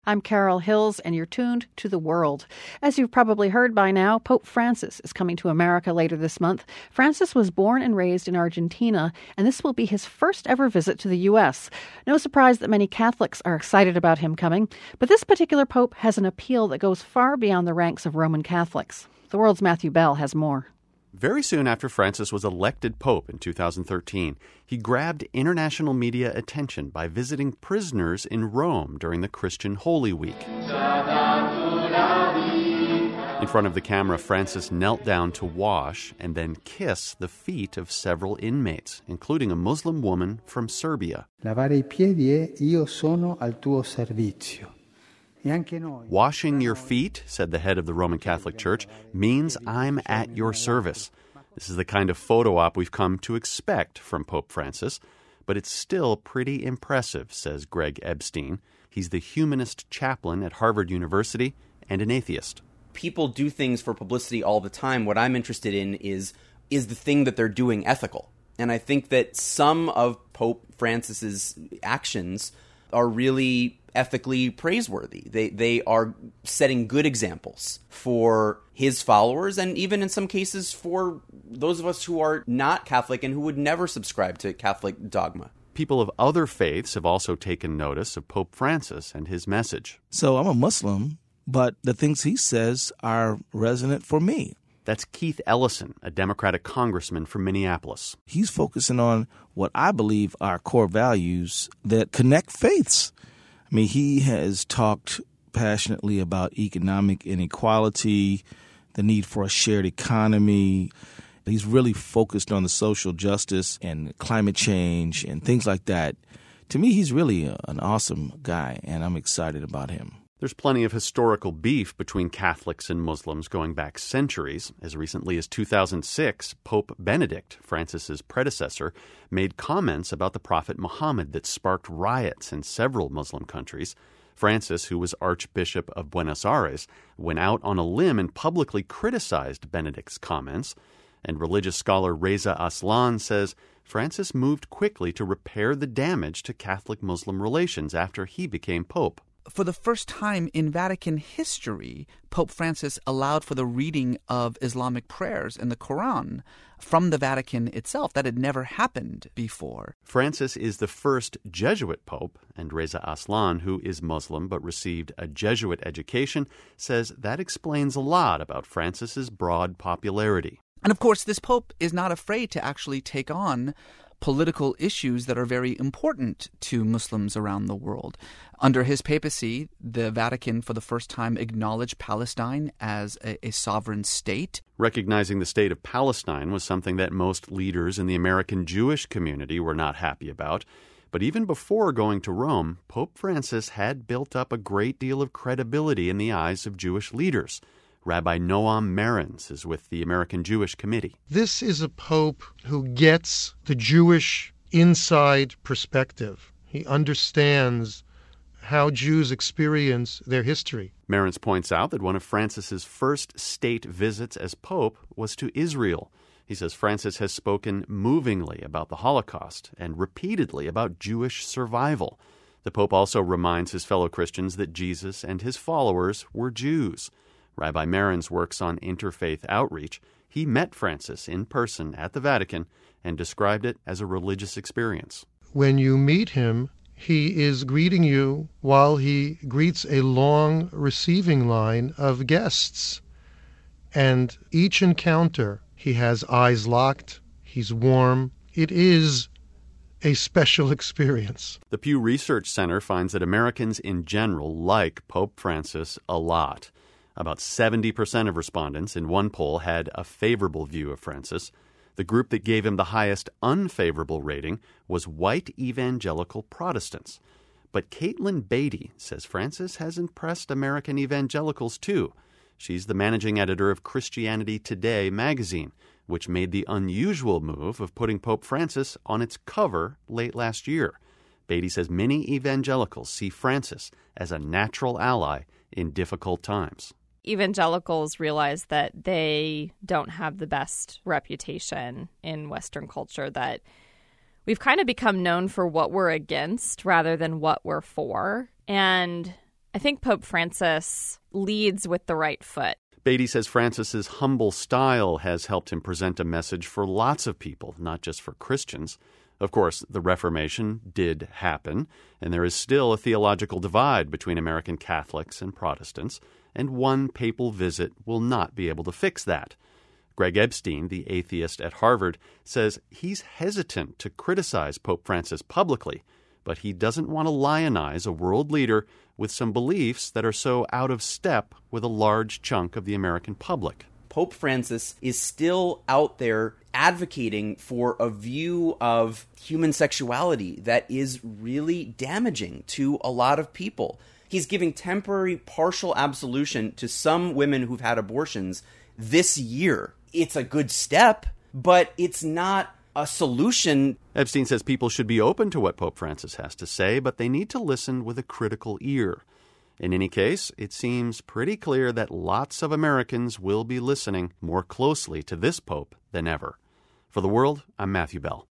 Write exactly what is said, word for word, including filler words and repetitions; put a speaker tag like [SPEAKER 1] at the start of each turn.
[SPEAKER 1] I'm Carol Hills, and you're tuned to The World. As you've probably heard by now, Pope Francis is coming to America later this month. Francis was born and raised in Argentina, and this will be his first ever visit to the U S. No surprise that many Catholics are excited about him coming, but this particular pope has an appeal that goes far beyond the ranks of Roman Catholics. The World's Matthew Bell has more.
[SPEAKER 2] Very soon after Francis was elected pope in two thousand thirteen, he grabbed international media attention by visiting prisoners in Rome during the Christian Holy Week. In front of the camera, Francis knelt down to wash and then kiss the feet of several inmates, including a Muslim woman from Serbia.
[SPEAKER 3] Lavare I piedi è io sono al tuo servizio.
[SPEAKER 2] Washing your feet, said the head of the Roman Catholic Church, means I'm at your service. This is the kind of photo op we've come to expect from Pope Francis, but it's still pretty impressive, says Greg Epstein. He's the humanist chaplain at Harvard University and an atheist.
[SPEAKER 4] People do things for publicity all the time. What I'm interested in is, is the thing that they're doing ethical? And I think that some of Pope Francis's actions are really ethically praiseworthy. They they are setting good examples for his followers, and even in some cases for those of us who are not Catholic and who would never subscribe to Catholic dogma.
[SPEAKER 2] People of other faiths have also taken notice of Pope Francis and his message.
[SPEAKER 5] So I'm a Muslim, but the things he says are resonant for me.
[SPEAKER 2] That's Keith Ellison, a Democratic congressman from Minneapolis.
[SPEAKER 5] He's focusing on what I believe are core values that connect faiths. I mean, he has talked passionately about economic inequality, the need for a shared economy. He's really focused on the social justice and climate change and things like that. To me, he's really a, an awesome guy, and I'm excited about him.
[SPEAKER 2] There's plenty of historical beef between Catholics and Muslims going back centuries. As recently as two thousand six, Pope Benedict, Francis's predecessor, made comments about the Prophet Muhammad that sparked riots in several Muslim countries. Francis, who was Archbishop of Buenos Aires, went out on a limb and publicly criticized Benedict's comments. And religious scholar Reza Aslan says Francis moved quickly to repair the damage to Catholic-Muslim relations after he became pope.
[SPEAKER 6] For the first time in Vatican history, Pope Francis allowed for the reading of Islamic prayers in the Quran from the Vatican itself. That had never happened before.
[SPEAKER 2] Francis is the first Jesuit pope, and Reza Aslan, who is Muslim but received a Jesuit education, says that explains a lot about Francis's broad popularity.
[SPEAKER 6] And of course, this pope is not afraid to actually take on political issues that are very important to Muslims around the world. Under his papacy, the Vatican for the first time acknowledged Palestine as a, a sovereign state.
[SPEAKER 2] Recognizing the state of Palestine was something that most leaders in the American Jewish community were not happy about. But even before going to Rome, Pope Francis had built up a great deal of credibility in the eyes of Jewish leaders. Rabbi Noam Marins is with the American Jewish Committee.
[SPEAKER 7] This is a pope who gets the Jewish inside perspective. He understands how Jews experience their history.
[SPEAKER 2] Marins points out that one of Francis's first state visits as pope was to Israel. He says Francis has spoken movingly about the Holocaust and repeatedly about Jewish survival. The pope also reminds his fellow Christians that Jesus and his followers were Jews. Rabbi Marins works on interfaith outreach. He met Francis in person at the Vatican and described it as a religious experience.
[SPEAKER 7] When you meet him, he is greeting you while he greets a long receiving line of guests. And each encounter, he has eyes locked, he's warm. It is a special experience.
[SPEAKER 2] The Pew Research Center finds that Americans in general like Pope Francis a lot. About seventy percent of respondents in one poll had a favorable view of Francis. The group that gave him the highest unfavorable rating was white evangelical Protestants. But Caitlin Beatty says Francis has impressed American evangelicals too. She's the managing editor of Christianity Today magazine, which made the unusual move of putting Pope Francis on its cover late last year. Beatty says many evangelicals see Francis as a natural ally in difficult times.
[SPEAKER 8] Evangelicals realize that they don't have the best reputation in Western culture, that we've kind of become known for what we're against rather than what we're for. And I think Pope Francis leads with the right foot.
[SPEAKER 2] Beatty says Francis's humble style has helped him present a message for lots of people, not just for Christians. Of course, the Reformation did happen, and there is still a theological divide between American Catholics and Protestants, and one papal visit will not be able to fix that. Greg Epstein, the atheist at Harvard, says he's hesitant to criticize Pope Francis publicly, but he doesn't want to lionize a world leader with some beliefs that are so out of step with a large chunk of the American public.
[SPEAKER 4] Pope Francis is still out there advocating for a view of human sexuality that is really damaging to a lot of people. He's giving temporary partial absolution to some women who've had abortions this year. It's a good step, but it's not a solution.
[SPEAKER 2] Epstein says people should be open to what Pope Francis has to say, but they need to listen with a critical ear. In any case, it seems pretty clear that lots of Americans will be listening more closely to this pope than ever. For The World, I'm Matthew Bell.